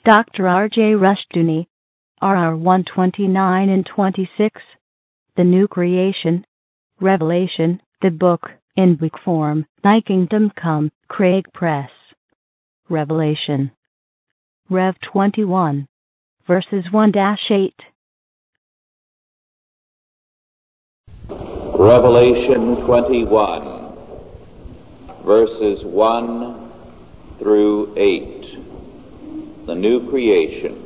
Dr. R.J. Rushdoony, RR 129 and 26, The New Creation, Revelation, the book, in book form, Thy Kingdom Come, Craig Press. Revelation. Rev 21, verses 1-8. Revelation 21, verses 1 through 8, the new creation.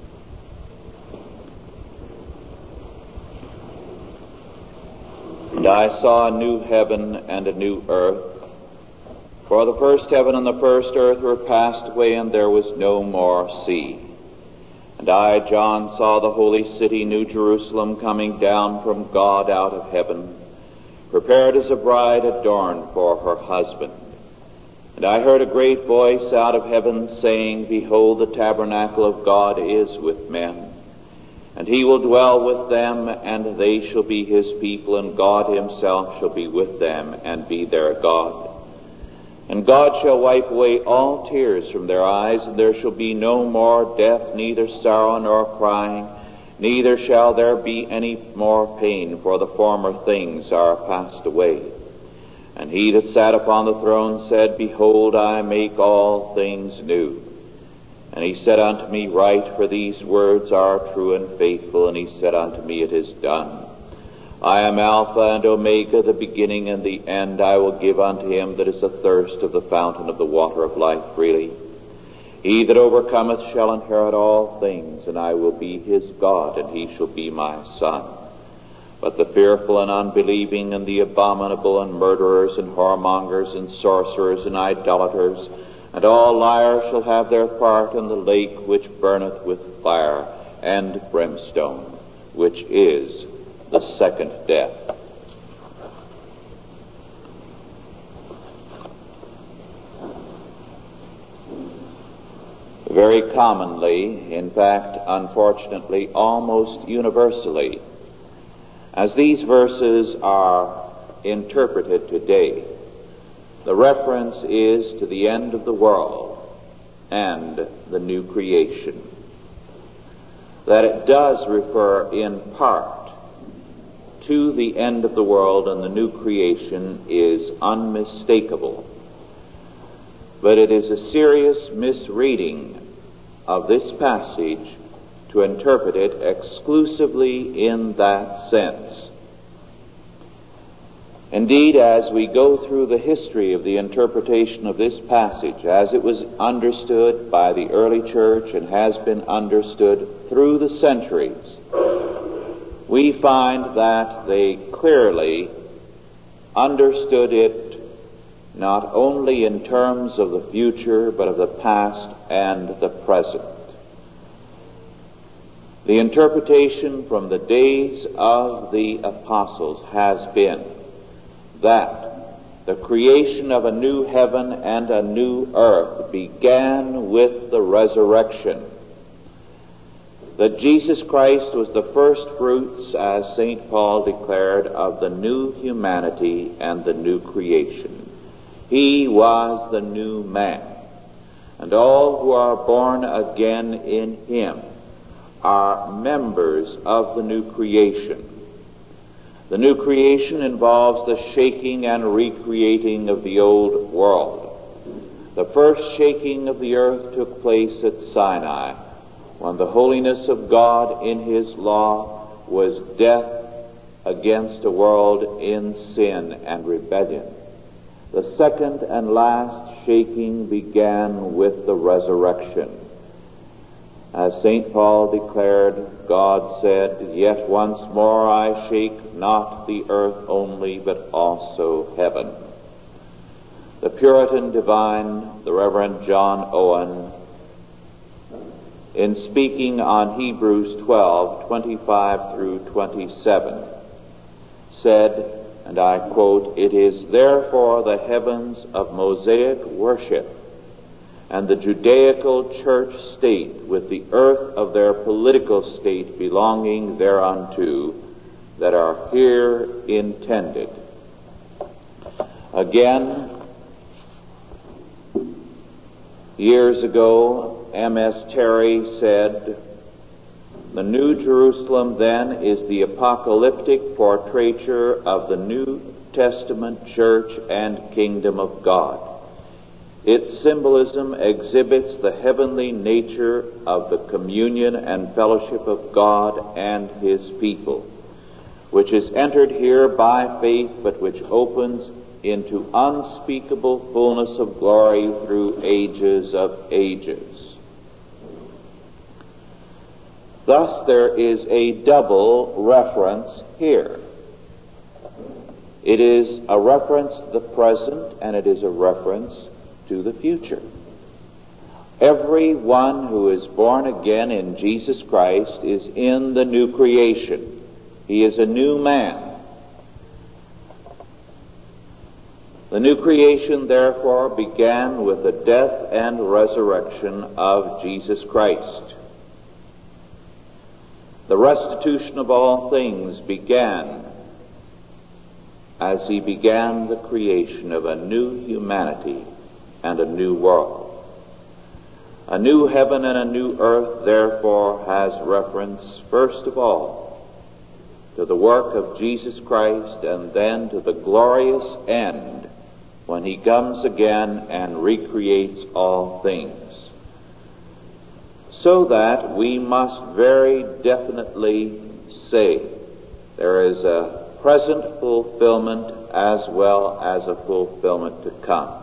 And I saw a new heaven and a new earth, for the first heaven and the first earth were passed away, and there was no more sea. And I, John, saw the holy city, New Jerusalem, coming down from God out of heaven, prepared as a bride adorned for her husband. And I heard a great voice out of heaven saying, Behold, the tabernacle of God is with men, and he will dwell with them, and they shall be his people, and God himself shall be with them, and be their God. And God shall wipe away all tears from their eyes, and there shall be no more death, neither sorrow nor crying, neither shall there be any more pain, for the former things are passed away. And he that sat upon the throne said, Behold, I make all things new. And he said unto me, Write, for these words are true and faithful. And he said unto me, It is done. I am Alpha and Omega, the beginning and the end. I will give unto him that is athirst of the fountain of the water of life freely. He that overcometh shall inherit all things, and I will be his God, and he shall be my son. But the fearful and unbelieving, and the abominable, and murderers, and whoremongers, and sorcerers, and idolaters, and all liars shall have their part in the lake which burneth with fire and brimstone, which is the second death. Very commonly, in fact, unfortunately, almost universally, as these verses are interpreted today, the reference is to the end of the world and the new creation. That it does refer in part to the end of the world and the new creation is unmistakable. But it is a serious misreading of this passage to interpret it exclusively in that sense. Indeed, as we go through the history of the interpretation of this passage, as it was understood by the early church and has been understood through the centuries, we find that they clearly understood it not only in terms of the future, but of the past and the present. The interpretation from the days of the apostles has been that the creation of a new heaven and a new earth began with the resurrection. That Jesus Christ was the first fruits, as St. Paul declared, of the new humanity and the new creation. He was the new man. And all who are born again in him are members of the new creation. The new creation involves the shaking and recreating of the old world. The first shaking of the earth took place at Sinai, when the holiness of God in his law was death against a world in sin and rebellion. The second and last shaking began with the resurrection. As St. Paul declared, God said, Yet once more I shake not the earth only, but also heaven. The Puritan divine, the Reverend John Owen, in speaking on Hebrews 12:25 through 27, said, and I quote, It is therefore the heavens of Mosaic worship and the Judaical church state with the earth of their political state belonging thereunto that are here intended. Again, years ago, M.S. Terry said, "The New Jerusalem, then, is the apocalyptic portraiture of the New Testament church and kingdom of God. Its symbolism exhibits the heavenly nature of the communion and fellowship of God and His people, which is entered here by faith, but which opens into unspeakable fullness of glory through ages of ages." Thus there is a double reference here. It is a reference to the present, and it is a reference to the future. Everyone who is born again in Jesus Christ is in the new creation. He is a new man. The new creation, therefore, began with the death and resurrection of Jesus Christ. The restitution of all things began as He began the creation of a new humanity and a new world. A new heaven and a new earth, therefore, has reference, first of all, to the work of Jesus Christ, and then to the glorious end when He comes again and recreates all things. So that we must very definitely say there is a present fulfillment as well as a fulfillment to come.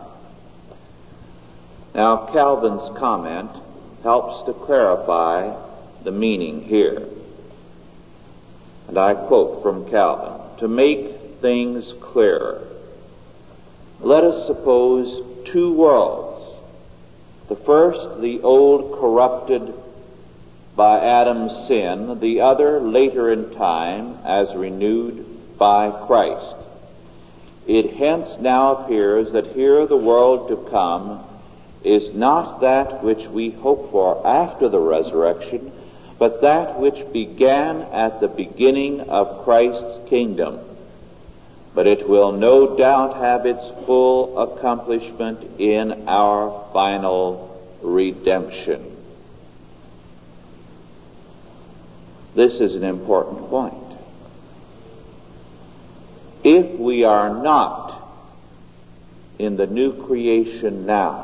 Now, Calvin's comment helps to clarify the meaning here. And I quote from Calvin, "To make things clearer, let us suppose two worlds. The first, the old, corrupted by Adam's sin, the other, later in time, as renewed by Christ. It hence now appears that here the world to come is not that which we hope for after the resurrection, but that which began at the beginning of Christ's kingdom. But it will no doubt have its full accomplishment in our final redemption." This is an important point. If we are not in the new creation now,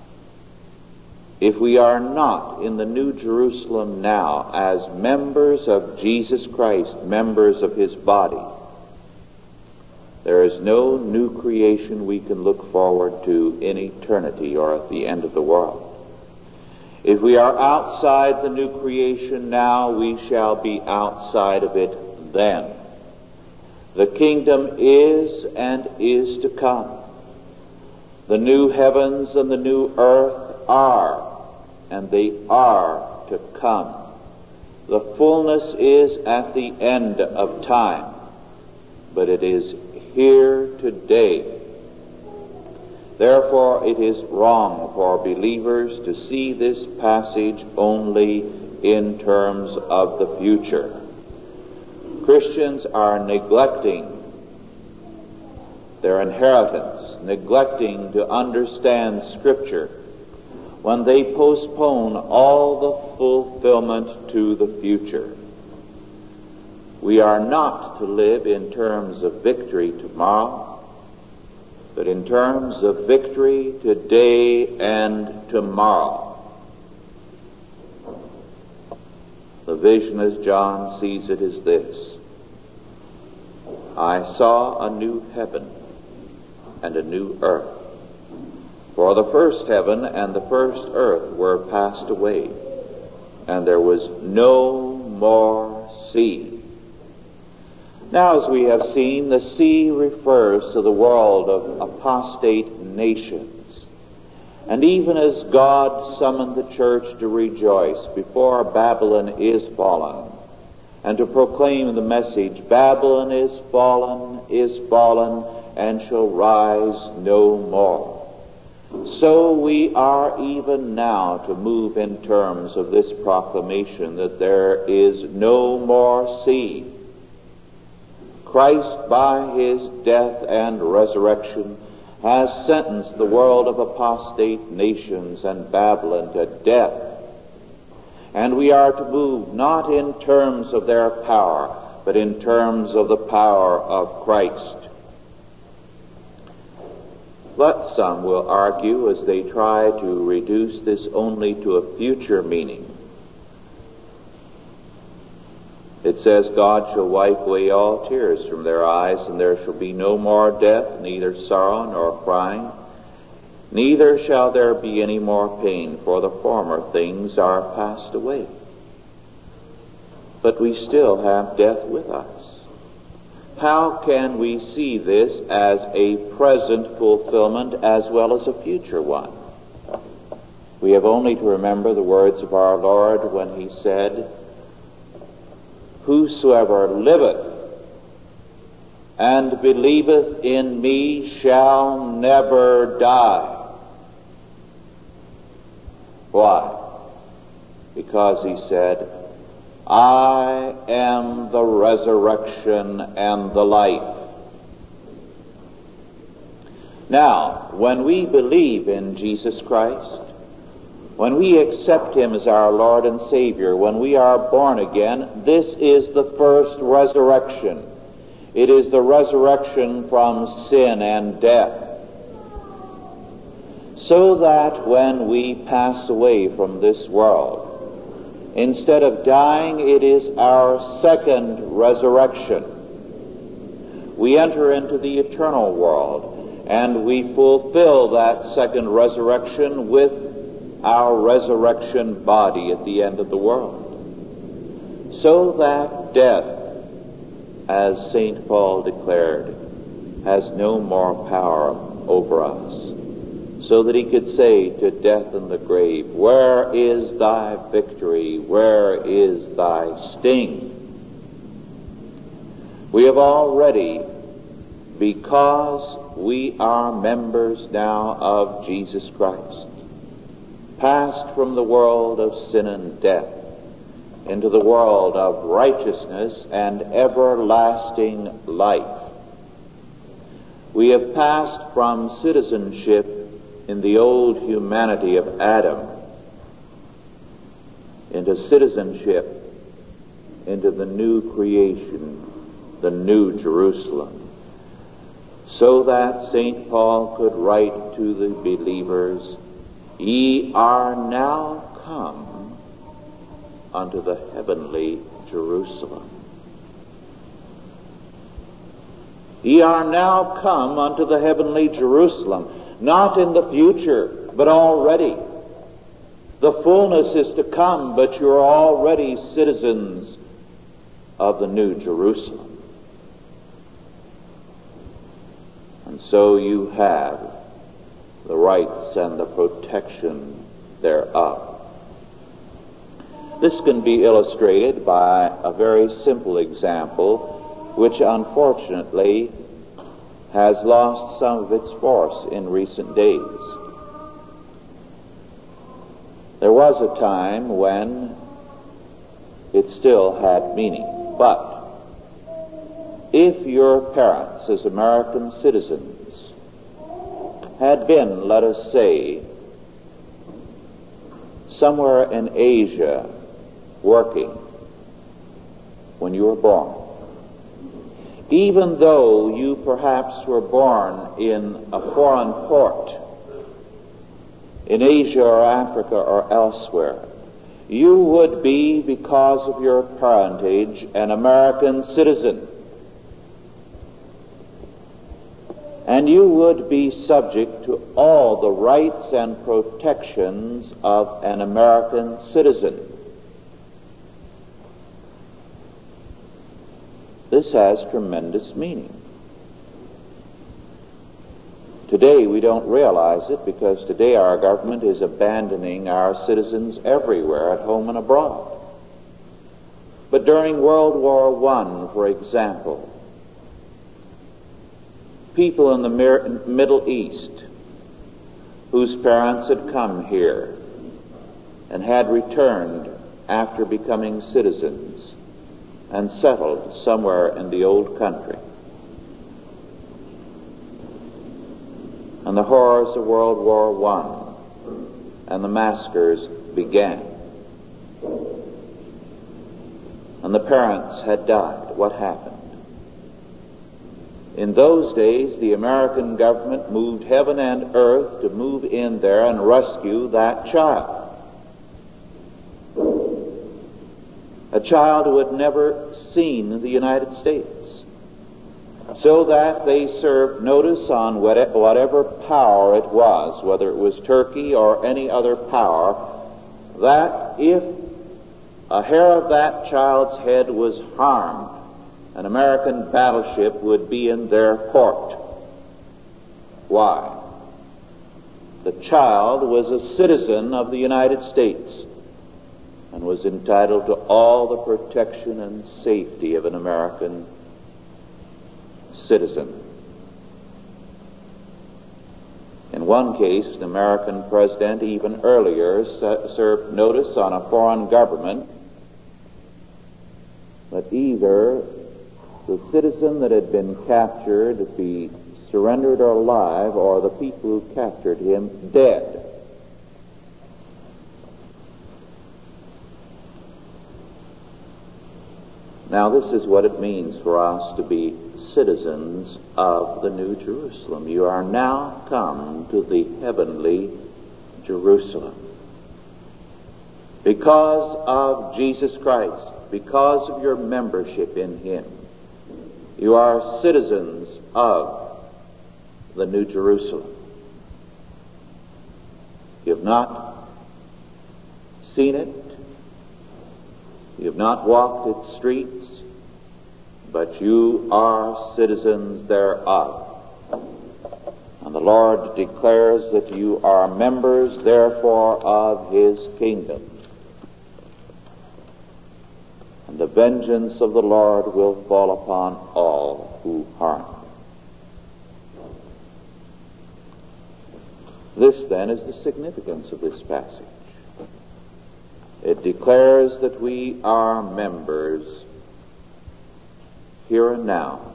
if we are not in the New Jerusalem now as members of Jesus Christ, members of His body, there is no new creation we can look forward to in eternity or at the end of the world. If we are outside the new creation now, we shall be outside of it then. The kingdom is and is to come. The new heavens and the new earth are, and they are to come. The fullness is at the end of time, but it is here today. Therefore, it is wrong for believers to see this passage only in terms of the future. Christians are neglecting their inheritance, neglecting to understand Scripture when they postpone all the fulfillment to the future. We are not to live in terms of victory tomorrow, but in terms of victory today and tomorrow. The vision as John sees it is this: I saw a new heaven and a new earth. For the first heaven and the first earth were passed away, and there was no more sea. Now, as we have seen, the sea refers to the world of apostate nations. And even as God summoned the church to rejoice before Babylon is fallen, and to proclaim the message, Babylon is fallen, and shall rise no more, so we are even now to move in terms of this proclamation that there is no more sea. Christ, by His death and resurrection, has sentenced the world of apostate nations and Babylon to death And we are to move not in terms of their power, but in terms of the power of Christ. But some will argue, as they try to reduce this only to a future meaning. It says, God shall wipe away all tears from their eyes, and there shall be no more death, neither sorrow nor crying, neither shall there be any more pain, for the former things are passed away. But we still have death with us. How can we see this as a present fulfillment as well as a future one? We have only to remember the words of our Lord when he said, Whosoever liveth and believeth in me shall never die. Why? Because he said, I am the resurrection and the life. Now, when we believe in Jesus Christ, when we accept him as our Lord and Savior, when we are born again, this is the first resurrection. It is the resurrection from sin and death. So that when we pass away from this world, instead of dying, it is our second resurrection. We enter into the eternal world, and we fulfill that second resurrection with our resurrection body at the end of the world. So that death, as St. Paul declared, has no more power over us. So that he could say to death and the grave, Where is thy victory? Where is thy sting? We have already, because we are members now of Jesus Christ, passed from the world of sin and death into the world of righteousness and everlasting life. We have passed from citizenship in the old humanity of Adam into citizenship into the new creation, the new Jerusalem, so that St. Paul could write to the believers, Ye are now come unto the heavenly Jerusalem. Ye are now come unto the heavenly Jerusalem. Not in the future, but already. The fullness is to come, but you're already citizens of the New Jerusalem. And so you have the rights and the protection thereof. This can be illustrated by a very simple example, which unfortunately has lost some of its force in recent days. There was a time when it still had meaning. But if your parents, as American citizens, had been, let us say, somewhere in Asia working when you were born, even though you perhaps were born in a foreign port, in Asia or Africa or elsewhere, you would be, because of your parentage, an American citizen. And you would be subject to all the rights and protections of an American citizen. This has tremendous meaning. Today we don't realize it because today our government is abandoning our citizens everywhere, at home and abroad. But during World War I, for example, people in the Middle East whose parents had come here and had returned after becoming citizens and settled somewhere in the old country. And the horrors of World War I and the massacres began. and the parents had died, what happened? In those days, the American government moved heaven and earth to move in there and rescue that child. A child who had never seen the United States. So that they served notice on whatever power it was, whether it was Turkey or any other power, that if a hair of that child's head was harmed, an American battleship would be in their port. Why? The child was a citizen of the United States and was entitled to all the protection and safety of an American citizen. In one case, an American president even earlier served notice on a foreign government that either the citizen that had been captured be surrendered or alive, or the people who captured him dead. Now, this is what it means for us to be citizens of the New Jerusalem. You are now come to the heavenly Jerusalem. Because of Jesus Christ, because of your membership in Him, you are citizens of the New Jerusalem. You have not seen it, you have not walked its streets, but you are citizens thereof. And the Lord declares that you are members, therefore, of His kingdom. And the vengeance of the Lord will fall upon all who harm you. This, then, is the significance of this passage. It declares that we are members here and now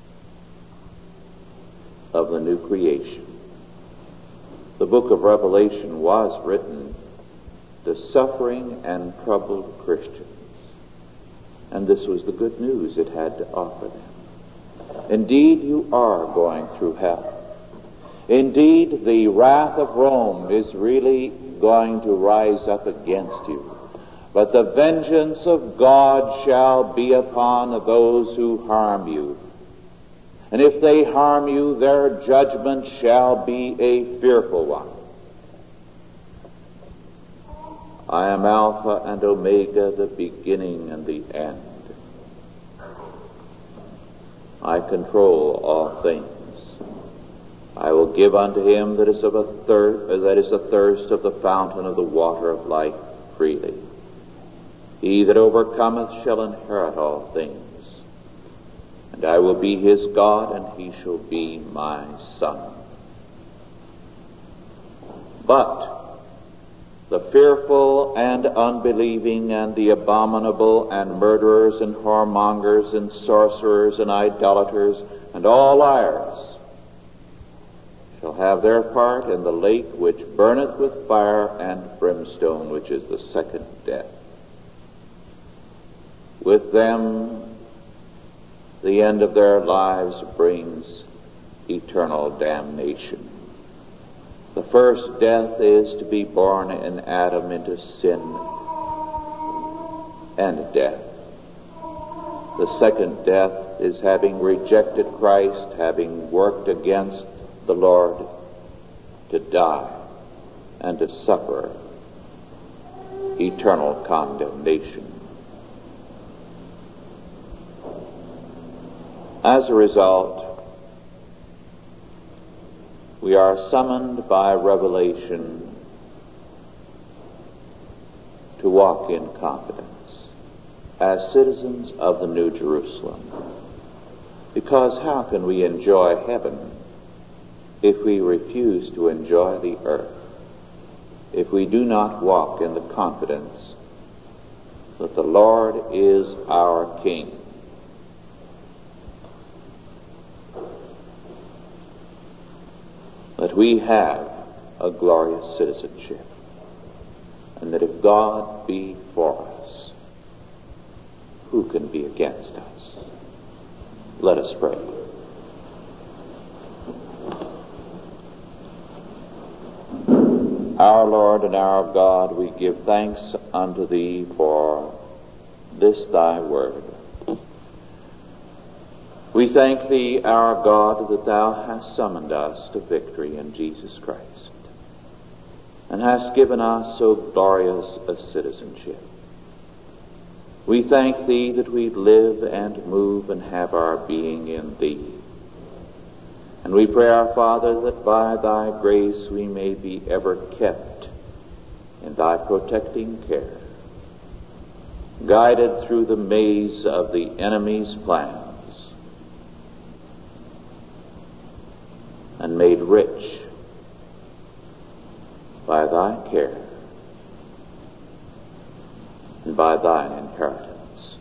of the new creation. The book of Revelation was written to suffering and troubled Christians. And this was the good news it had to offer them. Indeed, you are going through hell. Indeed, the wrath of Rome is really going to rise up against you. But the vengeance of God shall be upon those who harm you. And if they harm you, their judgment shall be a fearful one. I am Alpha and Omega, the beginning and the end. I control all things. I will give unto him that is athirst of the fountain of the water of life freely. He that overcometh shall inherit all things. And I will be his God, and he shall be my son. But the fearful and unbelieving and the abominable and murderers and whoremongers and sorcerers and idolaters and all liars shall have their part in the lake which burneth with fire and brimstone, which is the second death. With them the end of their lives brings eternal damnation. The first death is to be born in Adam into sin and death. The second death is having rejected Christ, having worked against the Lord, to die and to suffer eternal condemnation. As a result, we are summoned by revelation to walk in confidence as citizens of the New Jerusalem. Because how can we enjoy heaven if we refuse to enjoy the earth, if we do not walk in the confidence that the Lord is our King? That we have a glorious citizenship, and that if God be for us, who can be against us? Let us pray. Our Lord and our God, we give thanks unto Thee for this Thy word. We thank Thee, our God, that Thou hast summoned us to victory in Jesus Christ, and hast given us so glorious a citizenship. We thank Thee that we live and move and have our being in Thee. And we pray, our Father, that by Thy grace we may be ever kept in Thy protecting care, guided through the maze of the enemy's plans, and made rich by Thy care and by Thine inheritance.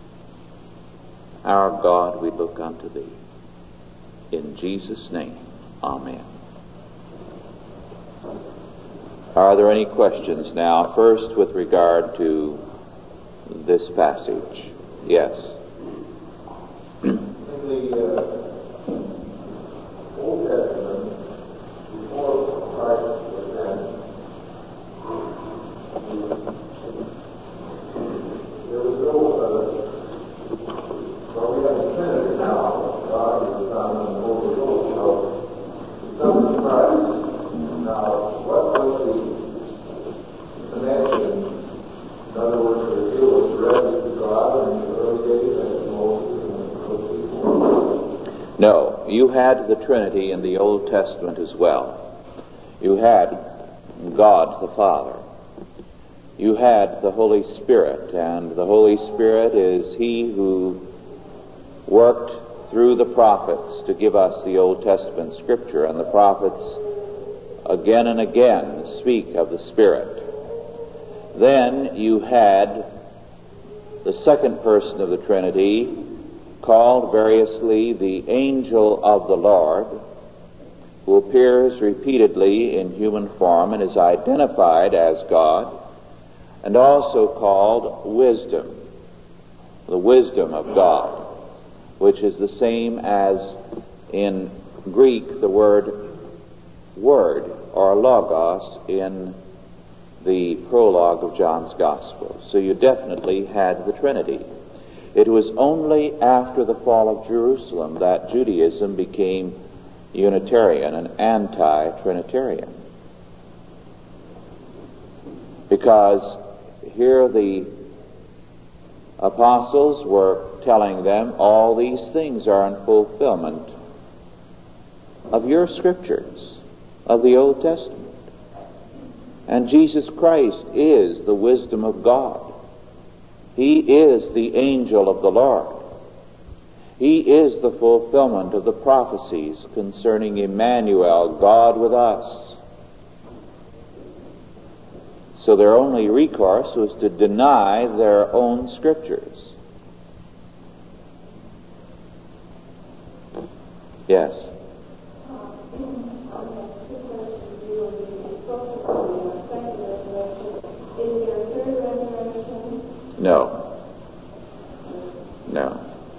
Our God, we look unto Thee. In Jesus' name, amen. Are there any questions now? First, with regard to this passage. Yes. In the Old Testament, before Christ was sent, there was no, well, we have the Trinity now, God, the Son, and the Holy Ghost, so the Son is Christ. Now, what was the connection? In other words, the deal was directed to God in the early days as Moses and those people? No, you had the Trinity in the Old Testament as well. You had God the Father. You had the Holy Spirit, and the Holy Spirit is He who worked through the prophets to give us the Old Testament Scripture, and the prophets again and again speak of the Spirit. Then you had the second person of the Trinity, called variously the Angel of the Lord, who appears repeatedly in human form and is identified as God, and also called Wisdom, the wisdom of God, which is the same as in Greek the word or logos in the prologue of John's Gospel. So you definitely had the Trinity. It was only after the fall of Jerusalem that Judaism became Unitarian and anti-Trinitarian. Because here the apostles were telling them all these things are in fulfillment of your Scriptures, of the Old Testament. And Jesus Christ is the wisdom of God. He is the angel of the Lord. He is the fulfillment of the prophecies concerning Emmanuel, God with us. So their only recourse was to deny their own Scriptures. Yes. No. No.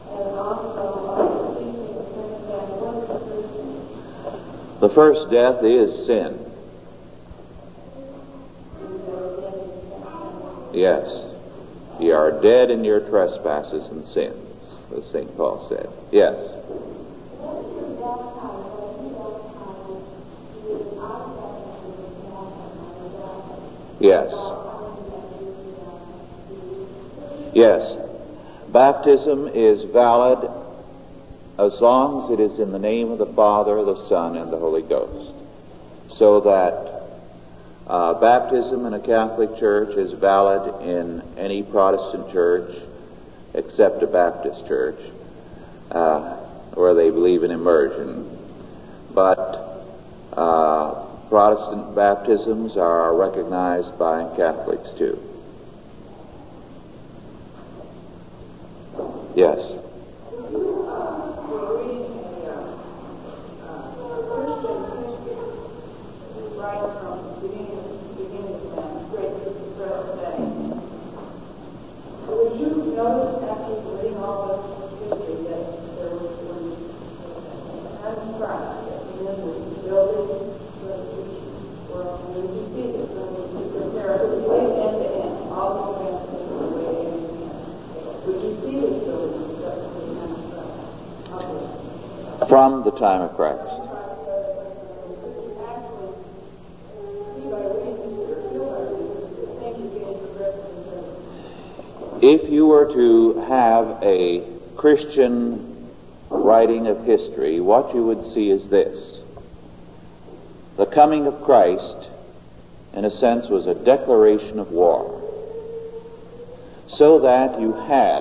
The first death is sin. Yes. Ye are dead in your trespasses and sins, as St. Paul said. Yes. Yes. Yes. Baptism is valid as long as it is in the name of the Father, the Son, and the Holy Ghost. So that baptism in a Catholic church is valid in any Protestant church except a Baptist church, where they believe in immersion. But Protestant baptisms are recognized by Catholics too. Yes. Would you notice after From the time of Christ. If you were to have a Christian writing of history, what you would see is this. The coming of Christ, in a sense, was a declaration of war, so that you had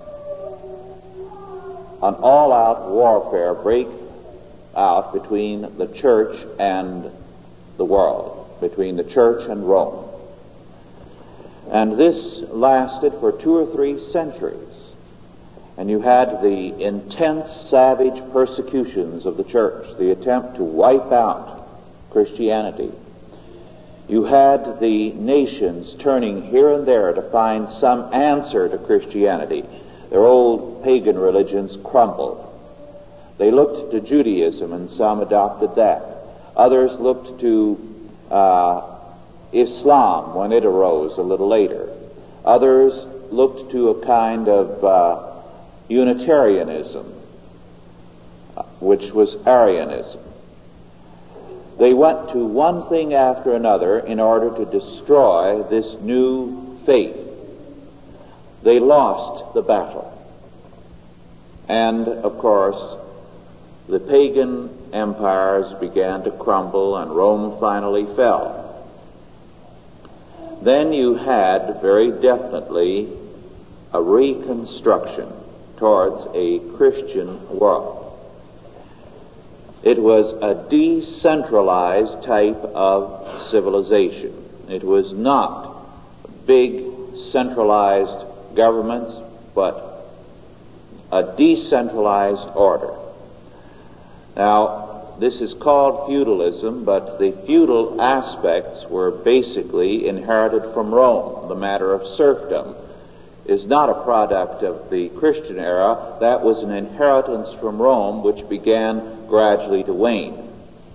an all-out warfare break out between the church and the world, between the church and Rome. And this lasted for 2 or 3 centuries. And you had the intense, savage persecutions of the church, the attempt to wipe out Christianity. You had the nations turning here and there to find some answer to Christianity. Their old pagan religions crumbled. They looked to Judaism, and some adopted that. Others looked to Islam when it arose a little later. Others looked to a kind of Unitarianism, which was Arianism. They went to one thing after another in order to destroy this new faith. They lost the battle. And, of course, the pagan empires began to crumble, and Rome finally fell. Then you had, very definitely, a reconstruction towards a Christian world. It was a decentralized type of civilization. It was not big centralized governments, but a decentralized order. Now, this is called feudalism, but the feudal aspects were basically inherited from Rome. The matter of serfdom is not a product of the Christian era. That was an inheritance from Rome, which began gradually to wane.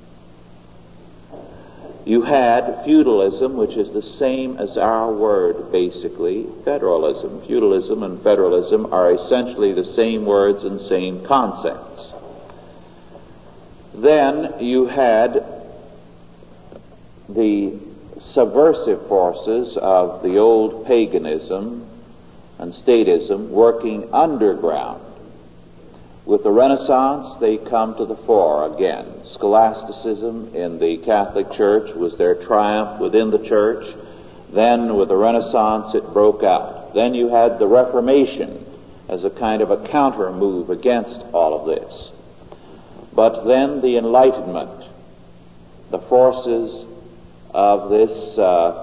You had feudalism, which is the same as our word, basically, federalism. Feudalism and federalism are essentially the same words and same concepts. Then you had the subversive forces of the old paganism and statism working underground. With the Renaissance, they come to the fore again. Scholasticism in the Catholic Church was their triumph within the Church. Then, with the Renaissance, it broke out. Then you had the Reformation as a kind of a counter move against all of this. But then the Enlightenment, the forces of this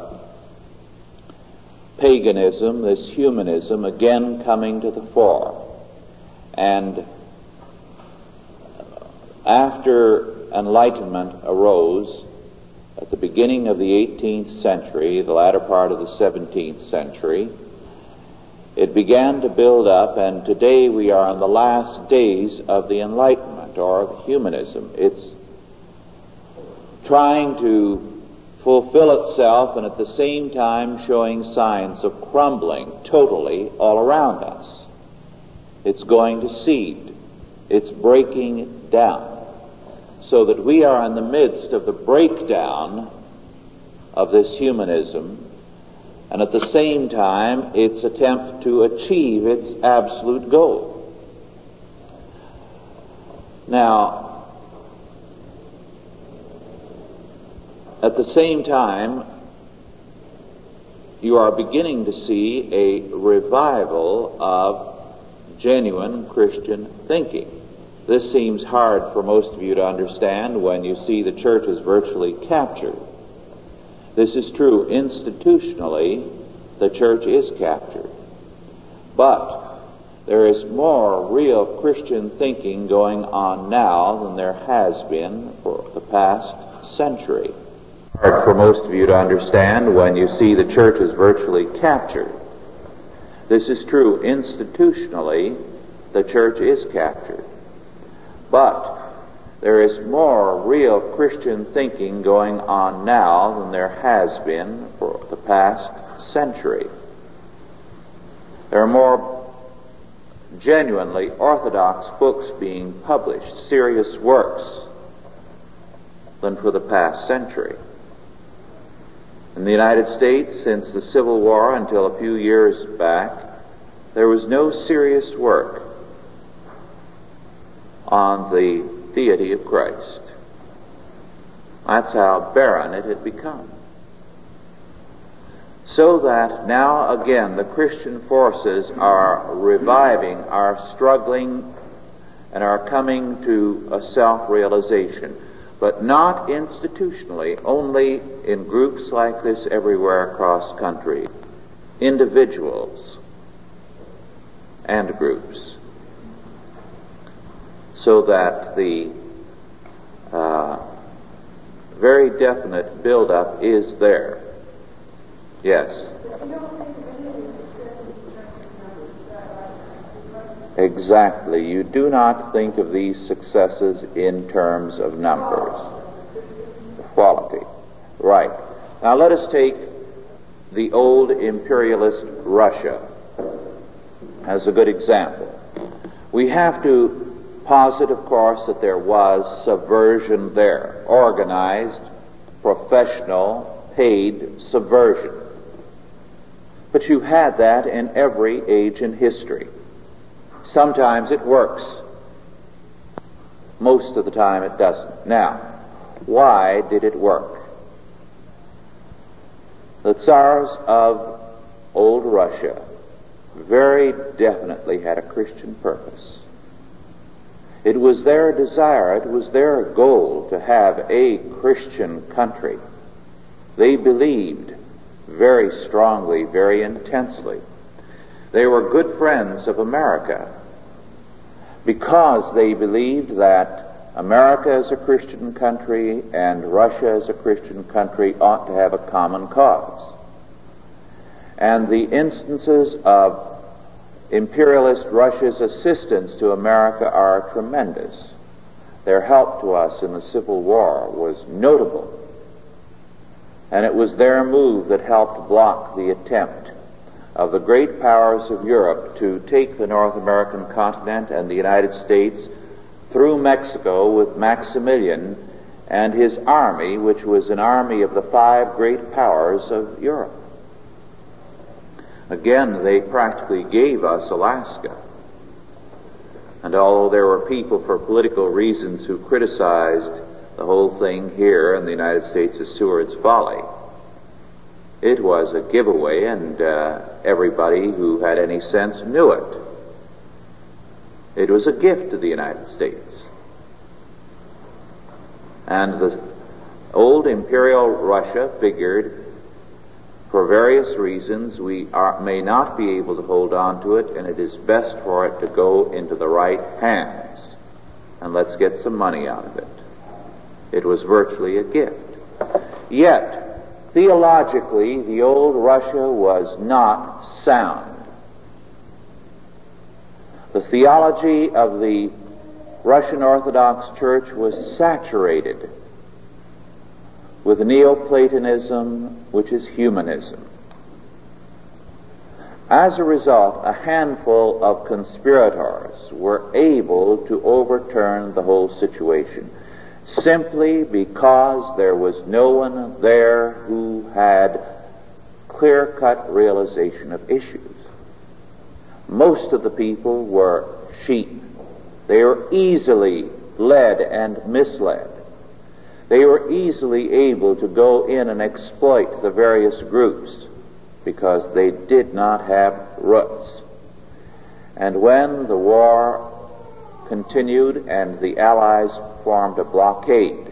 paganism, this humanism, again coming to the fore. And after Enlightenment arose at the beginning of the 18th century, the latter part of the 17th century, it began to build up, and today we are in the last days of the Enlightenment, or of humanism. It's trying to fulfill itself and at the same time showing signs of crumbling totally all around us. It's going to seed. It's breaking down. So that we are in the midst of the breakdown of this humanism, and at the same time its attempt to achieve its absolute goal. Now, at the same time, you are beginning to see a revival of genuine Christian thinking. This seems hard for most of you to understand when you see the church is virtually captured. This is true. Institutionally, the church is captured. But there is more real Christian thinking going on now than there has been for the past century. Hard for most of you to understand when you see the church is virtually captured. This is true. Institutionally, the church is captured. But there is more real Christian thinking going on now than there has been for the past century. There are more genuinely orthodox books being published, serious works, than for the past century. In the United States, since the Civil War until a few years back, there was no serious work on the deity of Christ. That's how barren it had become. So that now again the Christian forces are reviving, are struggling, and are coming to a self-realization, but not institutionally, only in groups like this everywhere across country, individuals and groups, so that the very definite build-up is there. Yes. Exactly. You do not think of these successes in terms of numbers. Quality. Right. Now let us take the old imperialist Russia as a good example. We have to posit, of course, that there was subversion there, organized, professional, paid subversion. But you had that in every age in history. Sometimes it works. Most of the time it doesn't. Now, why did it work? The Tsars of old Russia very definitely had a Christian purpose. It was their desire, it was their goal to have a Christian country. They believed very strongly, very intensely. They were good friends of America because they believed that America as a Christian country and Russia as a Christian country ought to have a common cause. And the instances of imperialist Russia's assistance to America are tremendous. Their help to us in the Civil War was notable. And it was their move that helped block the attempt of the great powers of Europe to take the North American continent and the United States through Mexico with Maximilian and his army, which was an army of the 5 great powers of Europe. Again, they practically gave us Alaska. And although there were people for political reasons who criticized the whole thing here in the United States as Seward's folly, it was a giveaway, and everybody who had any sense knew it. It was a gift to the United States. And the old imperial Russia figured, for various reasons, we may not be able to hold on to it, and it is best for it to go into the right hands. And let's get some money out of it. It was virtually a gift. Yet, theologically, the old Russia was not sound. The theology of the Russian Orthodox Church was saturated with Neoplatonism, which is humanism. As a result, a handful of conspirators were able to overturn the whole situation, simply because there was no one there who had clear-cut realization of issues. Most of the people were sheep. They were easily led and misled. They were easily able to go in and exploit the various groups because they did not have roots. And when the war continued and the Allies formed a blockade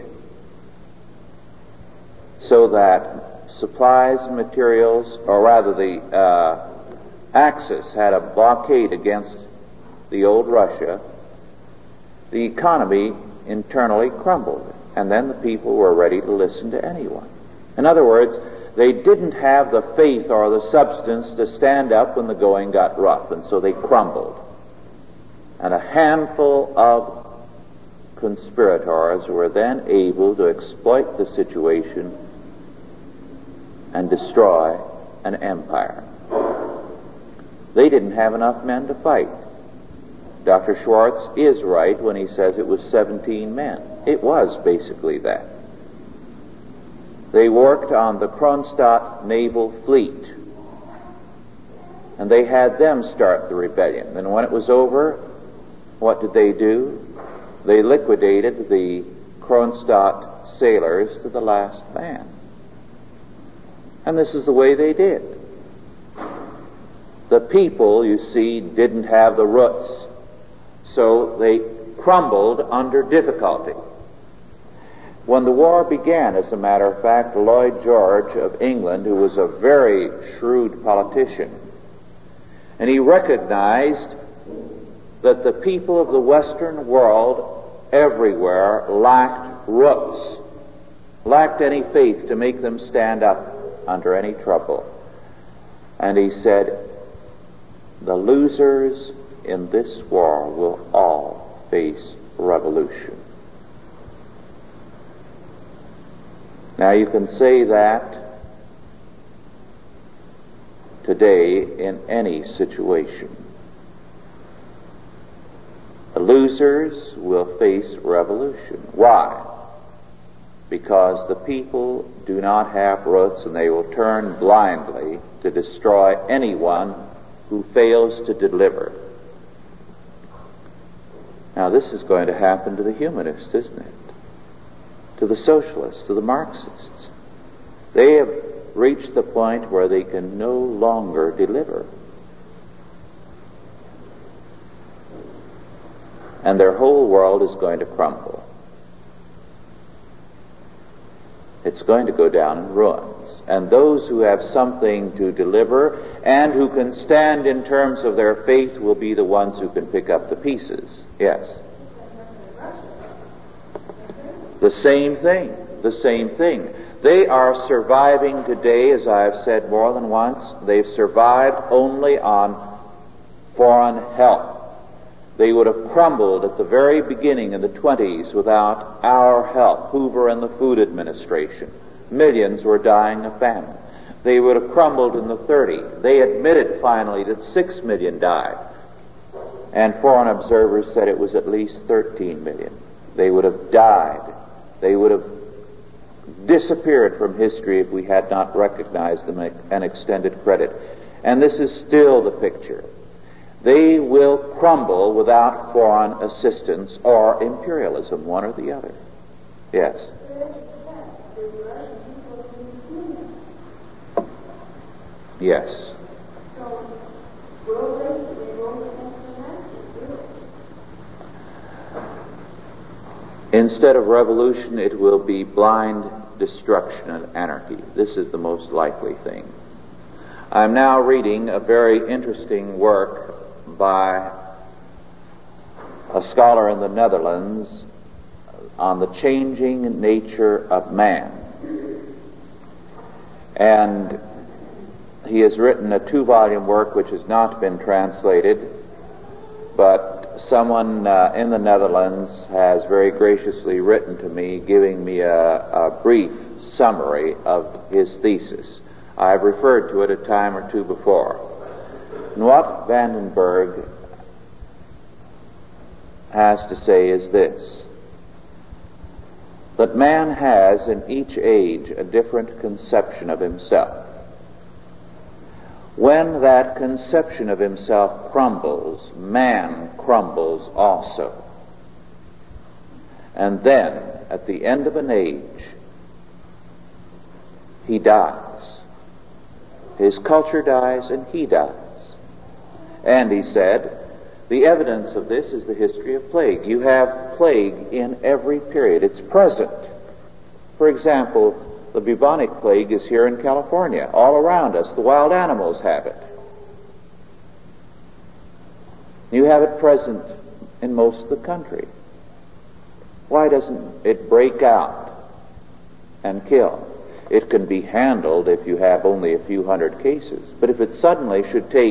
so that supplies and materials, or rather the Axis had a blockade against the old Russia, the economy internally crumbled, and then the people were ready to listen to anyone. In other words, they didn't have the faith or the substance to stand up when the going got rough, and so they crumbled. And a handful of conspirators were then able to exploit the situation and destroy an empire. They didn't have enough men to fight. Dr. Schwartz is right when he says it was 17 men. It was basically that. They worked on the Kronstadt naval fleet, and they had them start the rebellion. And when it was over, what did they do? They liquidated the Kronstadt sailors to the last man. And this is the way they did. The people, you see, didn't have the roots, so they crumbled under difficulty. When the war began, as a matter of fact, Lloyd George of England, who was a very shrewd politician, and he recognized that the people of the Western world everywhere lacked roots, lacked any faith to make them stand up under any trouble. And he said, the losers in this war will all face revolution. Now you can say that today in any situation. The losers will face revolution. Why? Because the people do not have roots, and they will turn blindly to destroy anyone who fails to deliver. Now this is going to happen to the humanists, isn't it? To the socialists, to the Marxists. They have reached the point where they can no longer deliver. And their whole world is going to crumble. It's going to go down in ruins. And those who have something to deliver and who can stand in terms of their faith will be the ones who can pick up the pieces. Yes. The same thing. The same thing. They are surviving today, as I have said more than once. They've survived only on foreign help. They would have crumbled at the very beginning in the 20s without our help. Hoover and the Food Administration. Millions were dying of famine. They would have crumbled in the 30s. They admitted finally that 6 million died. And foreign observers said it was at least 13 million. They would have died. They would have disappeared from history if we had not recognized them and extended credit. And this is still the picture. They will crumble without foreign assistance or imperialism, one or the other. Yes. Yes. Instead of revolution, it will be blind destruction and anarchy. This is the most likely thing. I'm now reading a very interesting work by a scholar in the Netherlands on the changing nature of man. And he has written a 2-volume work which has not been translated, but someone in the Netherlands has very graciously written to me, giving me a brief summary of his thesis. I've referred to it a time or two before. And what Vandenberg has to say is this: that man has in each age a different conception of himself. When that conception of himself crumbles, man crumbles also. And then, at the end of an age, he dies. His culture dies and he dies. And he said, the evidence of this is the history of plague. You have plague in every period. It's present. For example, the bubonic plague is here in California, all around us. The wild animals have it. You have it present in most of the country. Why doesn't it break out and kill? It can be handled if you have only a few hundred cases. But if it suddenly should take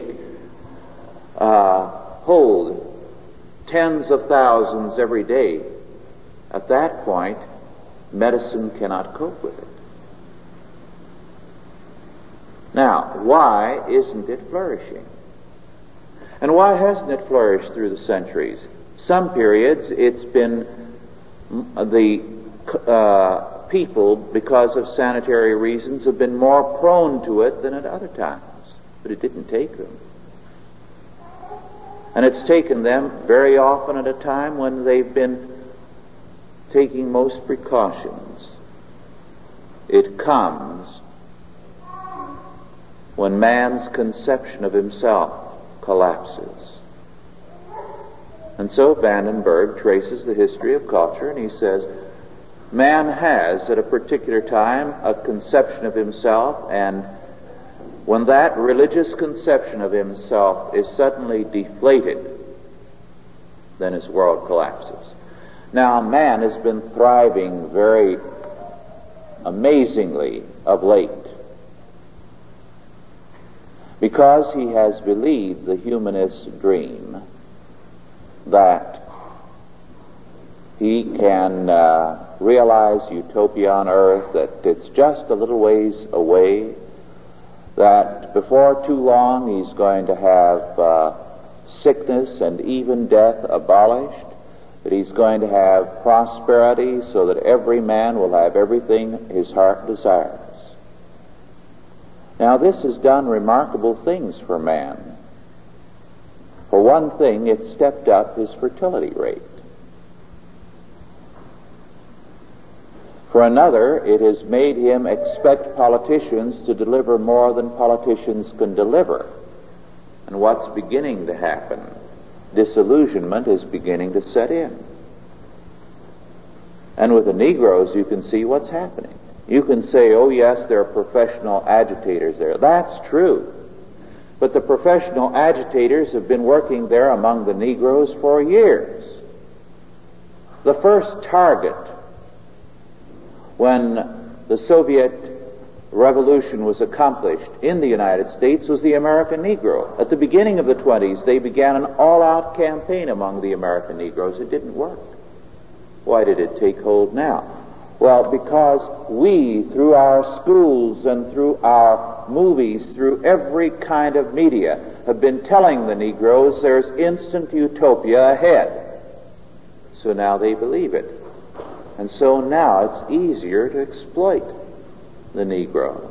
hold tens of thousands every day, at that point, medicine cannot cope with it. Now, why isn't it flourishing? And why hasn't it flourished through the centuries? Some periods it's been the people, because of sanitary reasons, have been more prone to it than at other times. But it didn't take them. And it's taken them very often at a time when they've been taking most precautions. It comes when man's conception of himself collapses. And so Vandenberg traces the history of culture, and he says, man has at a particular time a conception of himself, and when that religious conception of himself is suddenly deflated, then his world collapses. Now, man has been thriving very amazingly of late because he has believed the humanist dream that he can realize utopia on earth, that it's just a little ways away, that before too long he's going to have sickness and even death abolished, that he's going to have prosperity so that every man will have everything his heart desires. Now, this has done remarkable things for man. For one thing, it stepped up his fertility rate. For another, it has made him expect politicians to deliver more than politicians can deliver. And what's beginning to happen? Disillusionment is beginning to set in. And with the Negroes, you can see what's happening. You can say, oh yes, there are professional agitators there. That's true. But the professional agitators have been working there among the Negroes for years. The first target when the Soviet Revolution was accomplished in the United States was the American Negro. At the beginning of the 20s, they began an all-out campaign among the American Negroes. It didn't work. Why did it take hold now? Well, because we, through our schools and through our movies, through every kind of media, have been telling the Negroes there's instant utopia ahead. So now they believe it. And so now it's easier to exploit the Negro.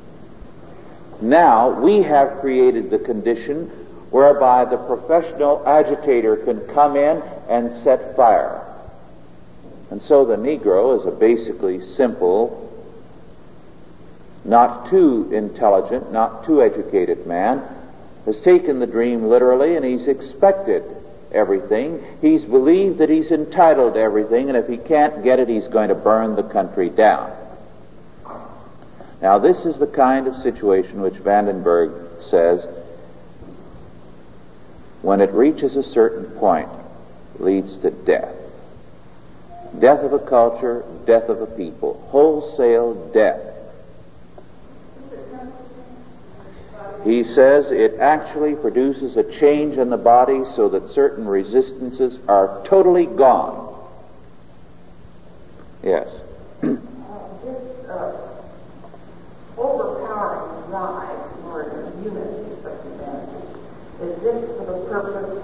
Now we have created the condition whereby the professional agitator can come in and set fire. And so the Negro is a basically simple, not too intelligent, not too educated man, has taken the dream literally, and he's expected everything. He's believed that he's entitled to everything, and if he can't get it, he's going to burn the country down. Now, this is the kind of situation which Vandenberg says, when it reaches a certain point, leads to death. Death of a culture, death of a people, wholesale death. He says it actually produces a change in the body so that certain resistances are totally gone. Yes. This overpowering drive toward unity of humanity, is this for the purpose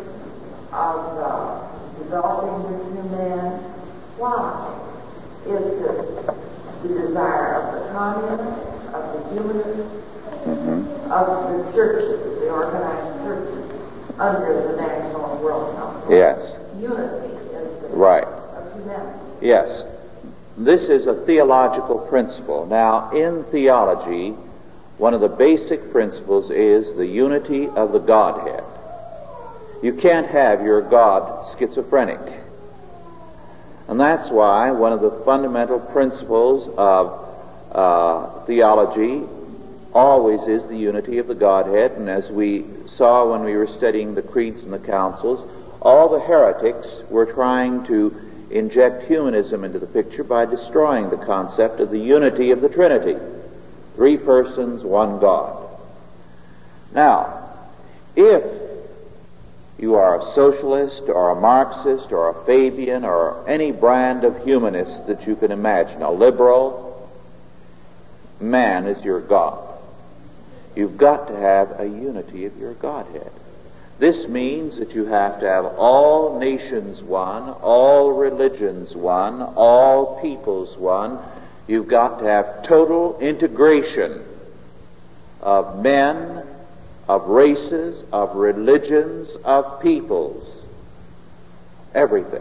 of developing this new man? Why? Is this the desire of the communists, of the humanists, of the churches, the organized churches, under the National and World Council? Yes. Unity is the right. of humanity. Yes. This is a theological principle. Now, in theology, one of the basic principles is the unity of the Godhead. You can't have your God schizophrenic. And that's why one of the fundamental principles of theology always is the unity of the Godhead. And as we saw when we were studying the creeds and the councils, all the heretics were trying to inject humanism into the picture by destroying the concept of the unity of the Trinity. 3 persons, 1 God. Now, if you are a socialist or a Marxist or a Fabian or any brand of humanist that you can imagine, a liberal, man is your God. You've got to have a unity of your Godhead. This means that you have to have all nations one, all religions one, all peoples one. You've got to have total integration of men, of races, of religions, of peoples. Everything.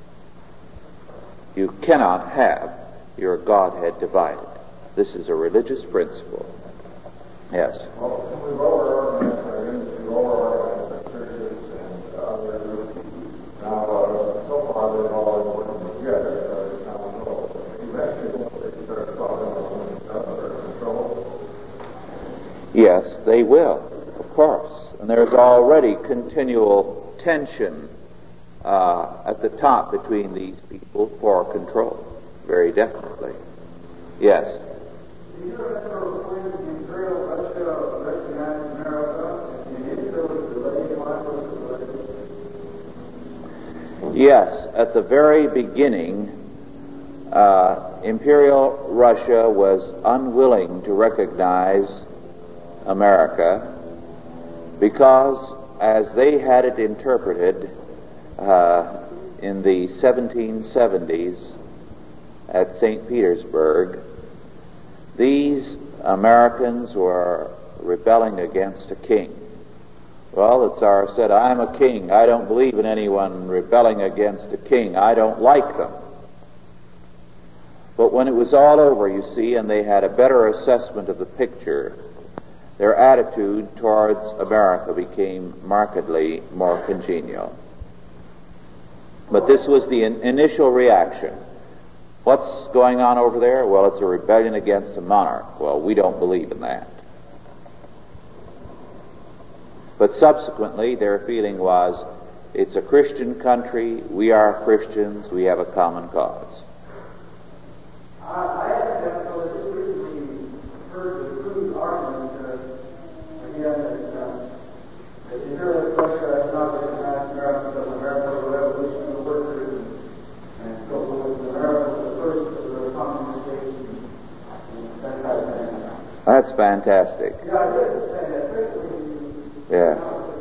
You cannot have your Godhead divided. This is a religious principle. Yes. Well, can we lower our churches and other groups? Now, so far they've all been working together, but now we know. Eventually, they start talking about each other control. Yes, they will, of course. And there's already continual tension at the top between these people for control. Very definitely. Yes. Do you ever find the Imperial Russia recognize America and Israel is delaying Yes, at the very beginning, Imperial Russia was unwilling to recognize America because, as they had it interpreted in the 1770s at St. Petersburg, these Americans were rebelling against a king. Well, the Tsar said, I'm a king. I don't believe in anyone rebelling against a king. I don't like them. But when it was all over, you see, and they had a better assessment of the picture, their attitude towards America became markedly more congenial. But this was the initial reaction. What's going on over there? Well, it's a rebellion against a monarch. Well, we don't believe in that. But subsequently, their feeling was, it's a Christian country, we are Christians, we have a common cause. I have just recently heard the crude argument again that the Imperial Russia has not recognized America because America was a revolution of the workers and so forth. America was the first of the communist states and that kind of thing. That's fantastic. Yeah, I did say that. Yes.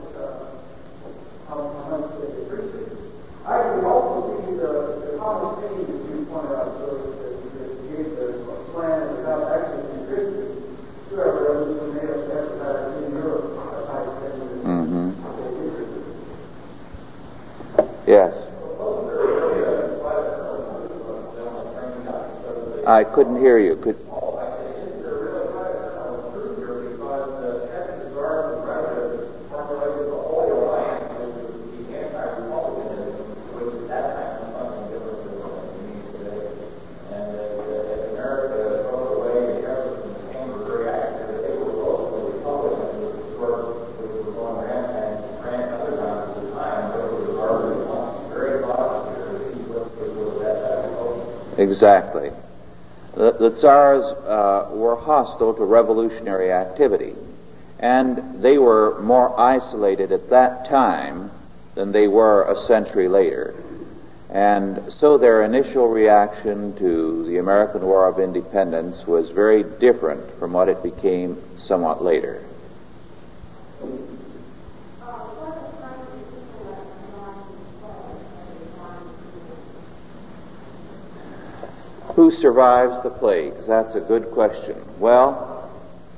I can also see the common theme that you pointed out, so that gave the plan without actually being Christian. Whoever was made up that in Europe, Yes. I couldn't hear you. Exactly. The Tsars were hostile to revolutionary activity, and they were more isolated at that time than they were a century later. And so their initial reaction to the American War of Independence was very different from what it became somewhat later. Who survives the plagues? That's a good question. Well,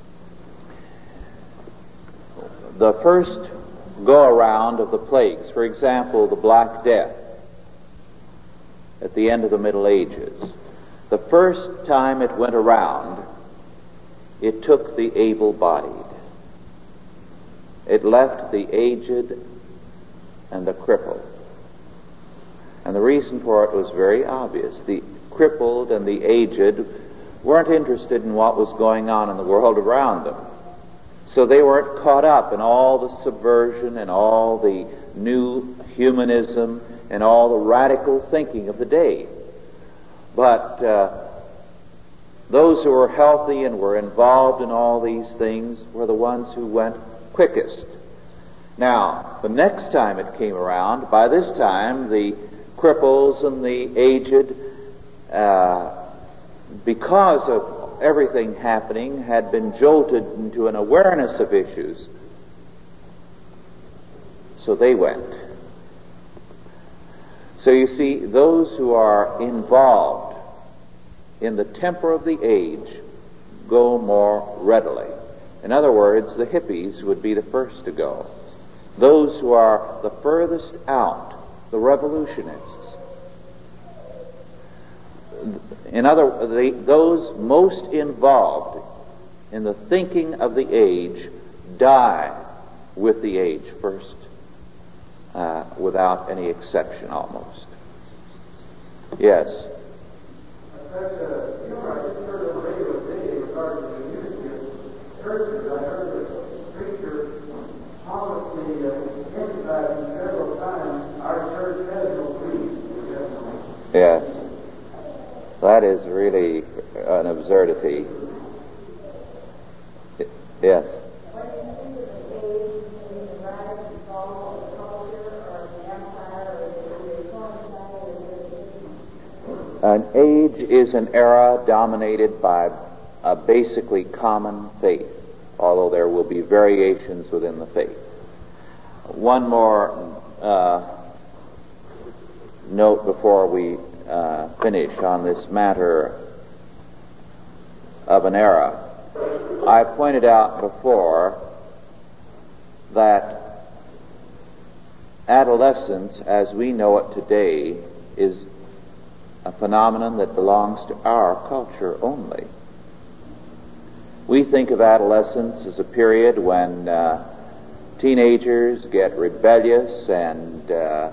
the first go-around of the plagues, for example, the Black Death at the end of the Middle Ages, the first time it went around, it took the able-bodied. It left the aged and the crippled. And the reason for it was very obvious. The crippled and the aged weren't interested in what was going on in the world around them. So they weren't caught up in all the subversion and all the new humanism and all the radical thinking of the day. But those who were healthy and were involved in all these things were the ones who went quickest. Now, the next time it came around, by this time the cripples and the aged, because of everything happening, had been jolted into an awareness of issues. So they went. So you see, those who are involved in the temper of the age go more readily. In other words, the hippies would be the first to go. Those who are the furthest out, the revolutionists. Those most involved in the thinking of the age die with the age first, without any exception almost. Yes? I just heard on the radio today regarding the unity of churches. I heard the preacher honestly emphasizing several times our church has no creed. Yes. That is really an absurdity. Yes. An age is an era dominated by a basically common faith, although there will be variations within the faith. One more note before we finish on this matter of an era. I pointed out before that adolescence, as we know it today, is a phenomenon that belongs to our culture only. We think of adolescence as a period when teenagers get rebellious and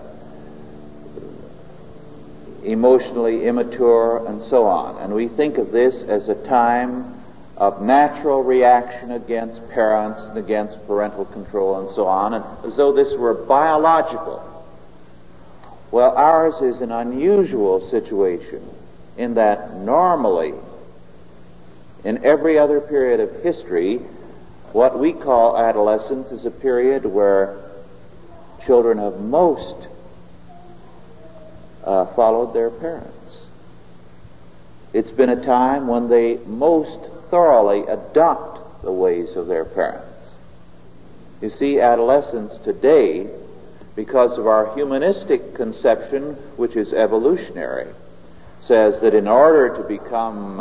emotionally immature and so on. And we think of this as a time of natural reaction against parents and against parental control and so on, and as though this were biological. Well, ours is an unusual situation in that normally, in every other period of history, what we call adolescence is a period where children have most followed their parents. It's been a time when they most thoroughly adopt the ways of their parents. You see, adolescence today, because of our humanistic conception, which is evolutionary, says that in order to become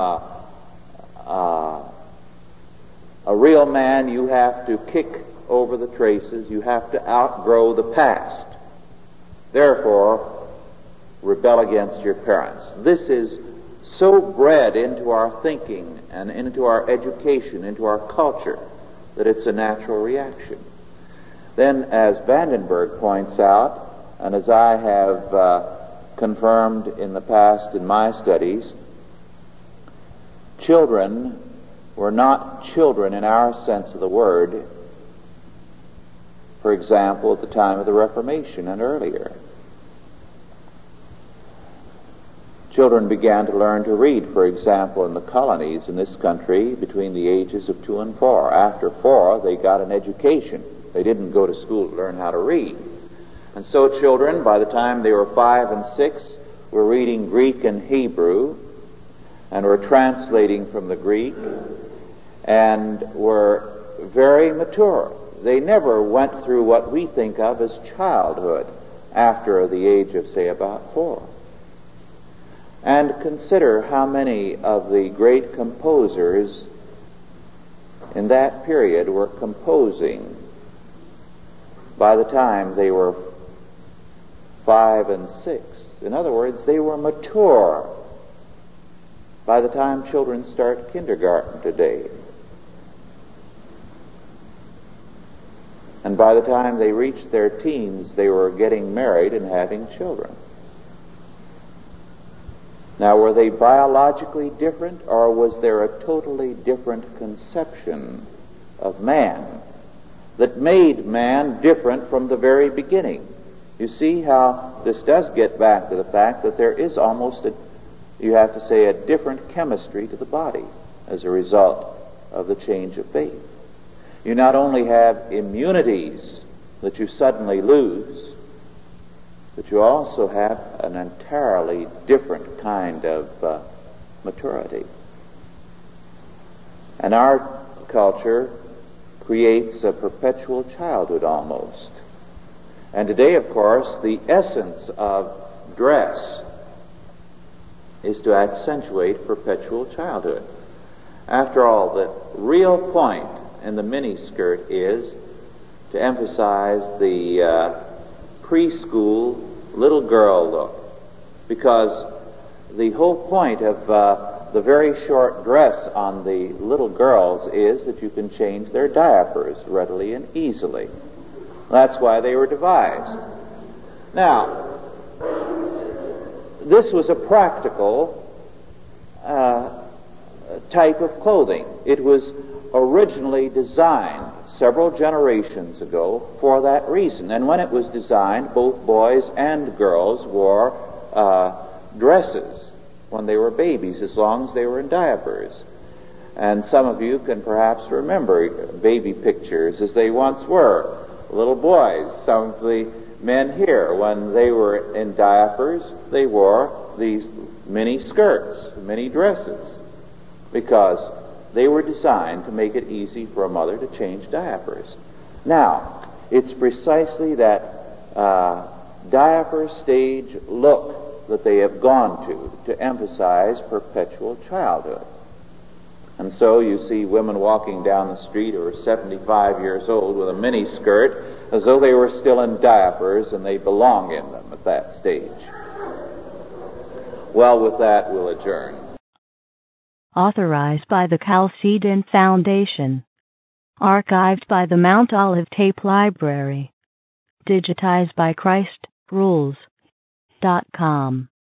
a real man, you have to kick over the traces, you have to outgrow the past. Therefore, rebel against your parents. This is so bred into our thinking and into our education, into our culture, that it's a natural reaction. Then, as Vandenberg points out, and as I have confirmed in the past in my studies, children were not children in our sense of the word, for example, at the time of the Reformation and earlier. Children began to learn to read, for example, in the colonies in this country between the ages of 2 and 4. After 4, they got an education. They didn't go to school to learn how to read. And so children, by the time they were 5 and 6, were reading Greek and Hebrew, and were translating from the Greek, and were very mature. They never went through what we think of as childhood after the age of, say, about 4. And consider how many of the great composers in that period were composing by the time they were 5 and 6. In other words, they were mature by the time children start kindergarten today. And by the time they reached their teens, they were getting married and having children. Now, were they biologically different, or was there a totally different conception of man that made man different from the very beginning? You see how this does get back to the fact that there is almost you have to say, a different chemistry to the body as a result of the change of faith. You not only have immunities that you suddenly lose, but you also have an entirely different kind of maturity. And our culture creates a perpetual childhood almost. And today, of course, the essence of dress is to accentuate perpetual childhood. After all, the real point in the miniskirt is to emphasize the preschool little girl look, because the whole point of the very short dress on the little girls is that you can change their diapers readily and easily. That's why they were devised. Now, this was a practical type of clothing. It was originally designed several generations ago for that reason. And when it was designed, both boys and girls wore dresses when they were babies, as long as they were in diapers. And some of you can perhaps remember baby pictures as they once were. Little boys, some of the men here, when they were in diapers, they wore these mini skirts, mini dresses, because they were designed to make it easy for a mother to change diapers. Now, it's precisely that diaper stage look that they have gone to emphasize perpetual childhood. And so you see women walking down the street who are 75 years old with a mini skirt as though they were still in diapers and they belong in them at that stage. Well, with that, we'll adjourn. Authorized by the Chalcedon Foundation. Archived by the Mount Olive Tape Library. Digitized by ChristRules.com.